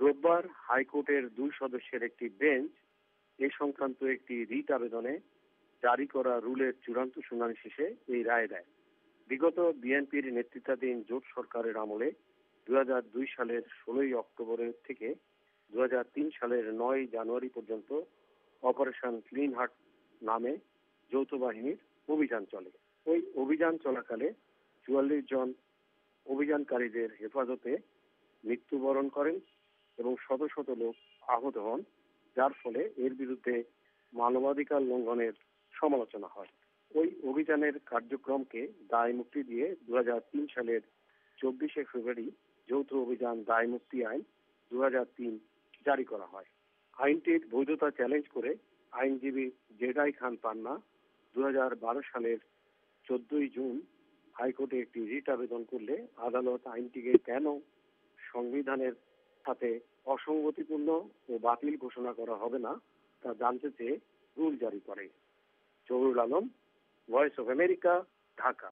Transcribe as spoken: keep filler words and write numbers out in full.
রোববার হাইকোর্টের দুই সদস্যের একটি বেঞ্চ এ সংক্রান্ত একটি রিট আবেদনে জারি করা রুলের চূড়ান্ত শুনানি শেষে এই রায় দেয়। বিগত বিএনপির নেতৃত্বাধীন জোট সরকারের আমলে দুই হাজার দুই সালের ষোলোই অক্টোবর থেকে দুই হাজার তিন সালের নয় জানুয়ারি পর্যন্ত অপারেশন ক্লিন হার্ট নামে যৌথ বাহিনীর অভিযান চলে। ওই অভিযান চলাকালে চুয়াল্লিশ জন অভিযানকারীদের হেফাজতে মৃত্যুবরণ করেন এবং শত শত লোক আহত হন, যার ফলে এর বিরুদ্ধে মানবাধিকার লঙ্ঘনের সমালোচনা হয়। ওই অভিযানের কার্যক্রমকে দায় মুক্তি দিয়ে দুই হাজার তিন সালের চব্বিশে ফেব্রুয়ারি যৌথ অভিযান দায় মুক্তি আইন দুই হাজার তিন জারি করা হয়। আইনটির বৈধতা চ্যালেঞ্জ করে আইনজীবী জেডাই খান পান্না দুই হাজার বারো সালের চোদ্দই জুন হাইকোর্টে একটি রিট আবেদন করলে আদালত আইনটিকে কেন সংবিধানের সাথে অসঙ্গতিপূর্ণ ও বাতিল ঘোষণা করা হবে না তা জানতে চেয়ে রুল জারি করে। Zahurul Alam, voice of America, Dhaka.